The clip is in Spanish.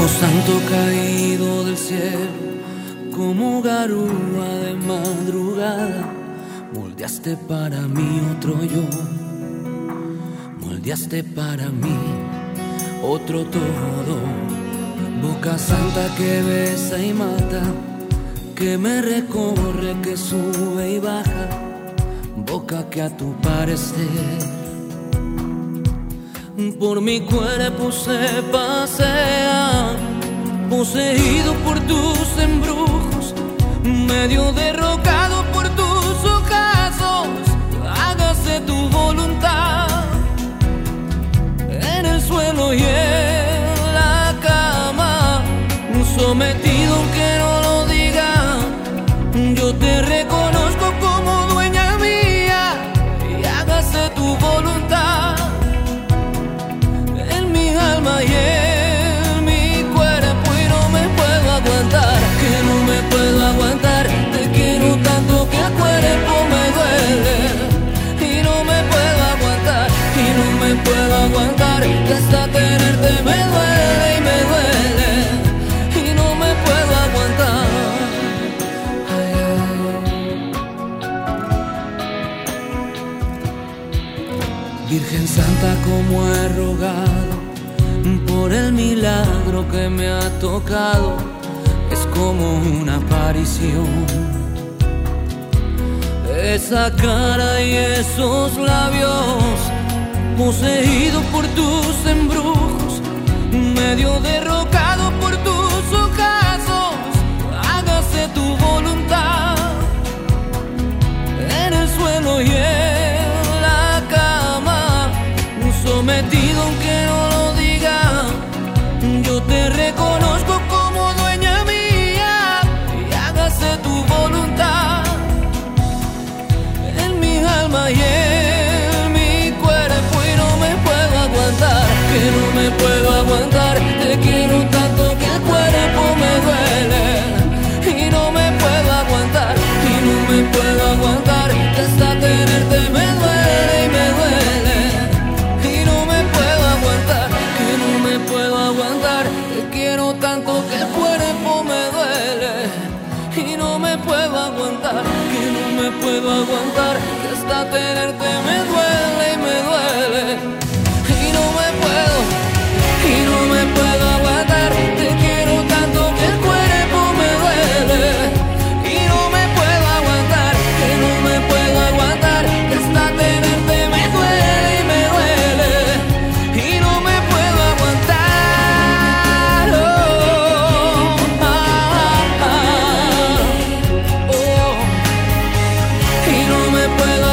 Santo caído del cielo, como garúa de madrugada, moldeaste para mí otro yo, moldeaste para mí otro todo. Boca santa que besa y mata, que me recorre, que sube y baja, boca que a tu parecer por mi cuerpo se pasea, poseído por tus embrujos, medio derrocado por tus ocasos. Hágase tu voluntad en el suelo y en la cama, sometido aunque no lo diga. Yo te reconozco como dueña mía y hágase tu voluntad en mi alma y en mi cuerpo. Y no me puedo aguantar, que no me puedo aguantar. Te quiero tanto que el cuerpo me duele y no me puedo aguantar, y no me puedo aguantar, que hasta tenerte me duele y me duele y no me puedo aguantar. Ay, ay. Virgen Santa, como he rogado por el milagro que me ha tocado, es como una aparición. Esa cara y esos labios, poseído por tus embrujos, medio derrocado por tus ocasos. Hágase tu voluntad en el suelo y en la cama, sometido aunque no lo diga. Yo te reconozco como dueña mía y hágase tu voluntad en mi alma y en mi cuerpo. Y no me puedo aguantar, que no me puedo aguantar. Te quiero tanto que el cuerpo me duele y no me puedo aguantar, y no me puedo aguantar, que hasta tenerte me duele y me duele y no me puedo aguantar, que no me puedo aguantar. Te quiero tanto que el cuerpo me duele y no me puedo aguantar, que no me puedo aguantar, que hasta tenerte me duele y me duele y no me puedo, y no me puedo aguantar. Te quiero tanto que el cuerpo me duele y no me puedo aguantar, que no me puedo aguantar, que hasta tenerte me duele y me duele y no me puedo aguantar. Oh, y no me puedo